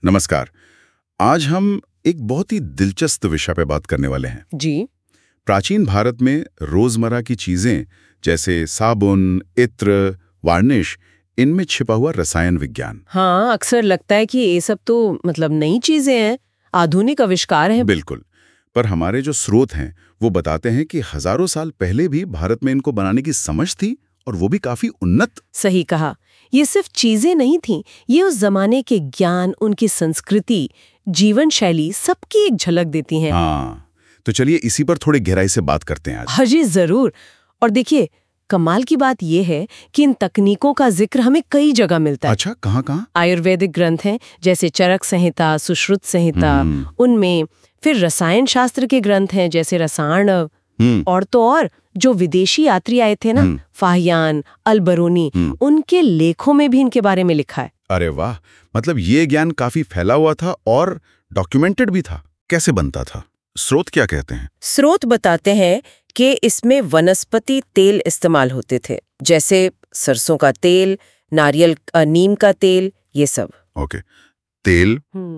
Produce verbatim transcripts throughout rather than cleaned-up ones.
नमस्कार। आज हम एक बहुत ही दिलचस्प विषय पे बात करने वाले हैं। जी। प्राचीन भारत में रोजमर्रा की चीजें जैसे साबुन, इत्र, वार्निश, इनमें छिपा हुआ रसायन विज्ञान। हाँ, अक्सर लगता है कि ये सब तो मतलब नई चीजें हैं, आधुनिक आविष्कार हैं। बिल्कुल। पर हमारे जो स्रोत हैं वो बताते हैं कि हजारों साल पहले भी भारत में इनको बनाने की समझ थी, और वो भी काफी उन्नत। सही कहा। ये सिर्फ चीजें नहीं थीं, ये उस जमाने के ज्ञान, उनकी संस्कृति, जीवन शैली सबकी एक झलक देती हैं। हाँ, तो चलिए इसी पर थोड़ी गहराई से बात करते हैं आज। हाँ जी, जरूर। और देखिए, कमाल की बात यह है कि इन तकनीकों का जिक्र हमें कई जगह मिलता है। अच्छा, कहाँ कहाँ? आयुर्वेदिक ग्रंथ हैं जैसे चरक संहिता, सुश्रुत संहिता, उनमें फिर रसायन शास्त्र के ग्रंथ हैं जैसे रसायन, और तो और जो विदेशी यात्री आए थे ना, फाहियान, अल-बरूनी, उनके लेखों में भी इनके बारे में लिखा है। अरे वाह, मतलब ये ज्ञान काफी फैला हुआ था और डॉक्यूमेंटेड भी था। कैसे बनता था? स्रोत क्या कहते हैं? स्रोत बताते हैं कि इसमें वनस्पति तेल इस्तेमाल होते थे, जैसे सरसों का तेल, नारियल अ, नीम का तेल, ये सब। ओके, तेल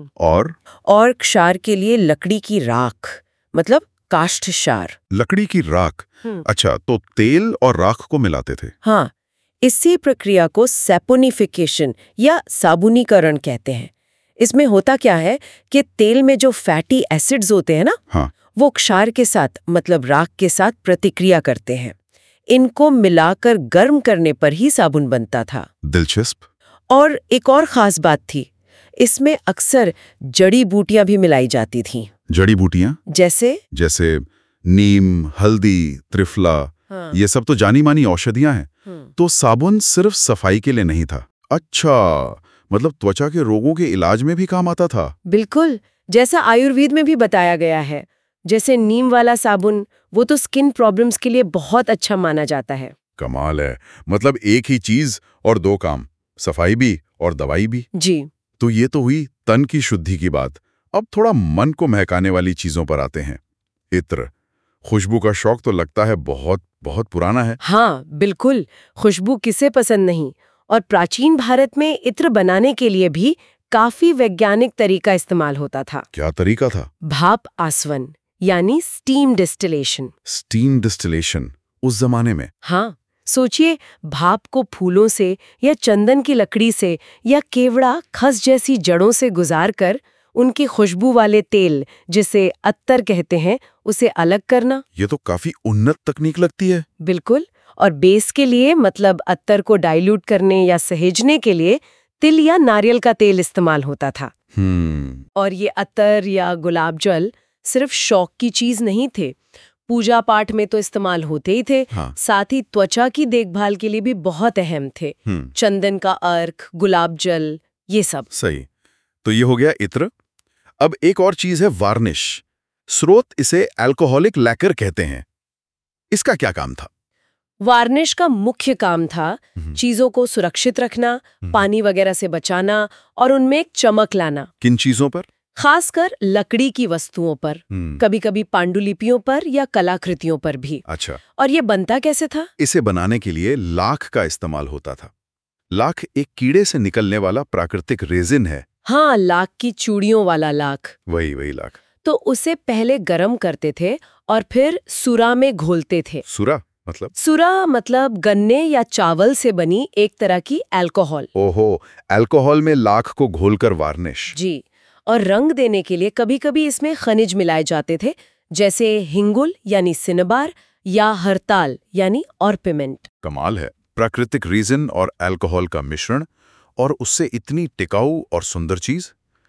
और और क्षार के लिए लकड़ी की राख, मतलब काष्ठ क्षार। लकड़ी की राख। अच्छा, तो तेल और राख को मिलाते थे। हाँ, इसी प्रक्रिया को सैपोनिफिकेशन या साबुनीकरण कहते हैं। इसमें होता क्या है कि तेल में जो फैटी एसिड्स होते हैं ना, हाँ, वो क्षार के साथ मतलब राख के साथ प्रतिक्रिया करते हैं। इनको मिलाकर गर्म करने पर ही साबुन बनता था। दिलचस्प। और एक और खास बात थी, इसमें अक्सर जड़ी बूटियां भी मिलाई जाती थीं। जड़ी बूटियां? जैसे जैसे नीम, हल्दी, त्रिफला, हाँ। ये सब तो जानी मानी औषधियां हैं। तो साबुन सिर्फ सफाई के लिए नहीं था। अच्छा, मतलब त्वचा के रोगों के इलाज में भी काम आता था। बिल्कुल, जैसा आयुर्वेद में भी बताया गया है। जैसे नीम वाला साबुन, वो तो स्किन प्रॉब्लम्स के लिए बहुत अच्छा माना जाता है। कमाल है, मतलब एक ही चीज और दो काम, सफाई भी और दवाई भी। जी। तो ये तो हुई तन की शुद्धि की बात। अब थोड़ा मन को महकाने वाली चीजों पर आते हैं। इत्र, खुशबू का शौक तो लगता है बहुत बहुत पुराना है। हाँ, बिल्कुल। खुशबू किसे पसंद नहीं। और प्राचीन भारत में इत्र बनाने के लिए भी काफी वैज्ञानिक तरीका इस्तेमाल होता था। क्या तरीका था? भाप आसवन यानी स्टीम डिस्टिलेशन। स्टीम डिस्टिलेशन उस जमाने में? हाँ, सोचिए, भाप को फूलों से या चंदन की लकड़ी से या केवड़ा, खस जैसी जड़ों से गुजार कर उनकी खुशबू वाले तेल, जिसे अत्तर कहते हैं, उसे अलग करना। ये तो काफी उन्नत तकनीक लगती है। बिल्कुल। और बेस के लिए मतलब अत्तर को डाइल्यूट करने या सहेजने के लिए तिल या नारियल का तेल इस्तेमाल होता था। हम्म। और ये अत्तर या गुलाब जल सिर्फ शौक की चीज नहीं थे, पूजा पाठ में तो इस्तेमाल होते ही थे। हाँ। साथ ही त्वचा की देखभाल के लिए भी बहुत अहम थे। चंदन का अर्क, गुलाब जल, ये सब। सही। तो ये हो गया इत्र। अब एक और चीज है वार्निश। स्रोत इसे अल्कोहलिक लैकर कहते हैं। इसका क्या काम था? वार्निश का मुख्य काम था चीजों को सुरक्षित रखना, पानी वगैरह से बचाना और उनमें एक चमक लाना। किन चीजों पर? खासकर लकड़ी की वस्तुओं पर, कभी-कभी पांडुलिपियों पर या कलाकृतियों पर भी। अच्छा। और ये बनता कैसे था? इसे बनाने के लिए लाख का इस्तेमाल होता था। लाख एक कीड़े से निकलने वाला प्राकृतिक रेजिन है। हाँ, लाख की चूड़ियों वाला लाख। वही वही लाख। तो उसे पहले गरम करते थे और फिर सुरा में घोलते थे। सुरा मतलब? सुरा मतलब गन्ने या चावल से बनी एक तरह की अल्कोहल। ओहो, अल्कोहल में लाख को घोलकर वार्निश। जी। और रंग देने के लिए कभी-कभी इसमें खनिज मिलाए जाते थे, जैसे हिंगुल यानी सिनबार या हरताल यानी ऑर्पिमेंट। कमाल है, प्राकृतिक रेजिन और अल्कोहल का मिश्रण, और उससे इतनी टिकाऊ और सुंदर चीज।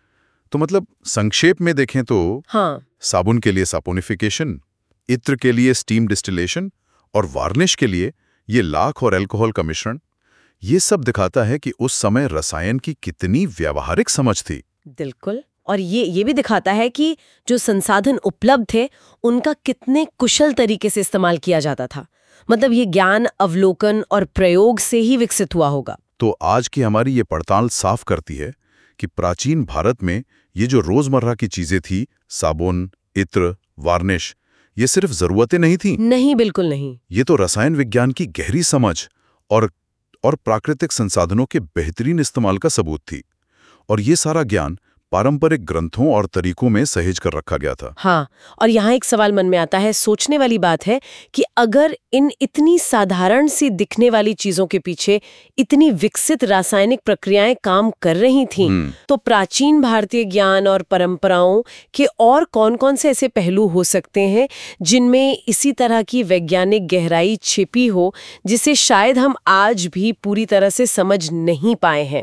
तो मतलब संक्षेप में देखें तो हाँ, साबुन के लिए सापोनिफिकेशन, इत्र के लिए स्टीम डिस्टिलेशन और वार्निश के लिए ये लाख और अल्कोहल का मिश्रण। ये सब दिखाता है कि उस समय रसायन की कितनी व्यावहारिक समझ थी। बिल्कुल। और ये ये भी दिखाता है कि जो संसाधन उपलब्ध थे उनका कितने कुशल तरीके से इस्तेमाल किया जाता था। मतलब ये ज्ञान अवलोकन और प्रयोग से ही विकसित हुआ होगा। तो आज की हमारी ये पड़ताल साफ करती है कि प्राचीन भारत में ये जो रोजमर्रा की चीजें थी, साबुन, इत्र, वार्निश, ये सिर्फ जरूरतें नहीं थीं। नहीं, बिल्कुल नहीं। ये तो रसायन विज्ञान की गहरी समझ और और प्राकृतिक संसाधनों के बेहतरीन इस्तेमाल का सबूत थी। और ये सारा ज्ञान पारंपरिक ग्रंथों और तरीकों में सहेज कर रखा गया था। हाँ, और यहाँ एक सवाल मन में आता है, सोचने वाली बात है कि अगर इन इतनी साधारण सी दिखने वाली चीजों के पीछे इतनी विकसित रासायनिक प्रक्रियाएं काम कर रही थीं, तो प्राचीन भारतीय ज्ञान और परंपराओं के और कौन-कौन से ऐसे पहलू हो सकते हैं जिनमें इसी तरह की वैज्ञानिक गहराई छिपी हो, जिसे शायद हम आज भी पूरी तरह से समझ नहीं पाए हैं।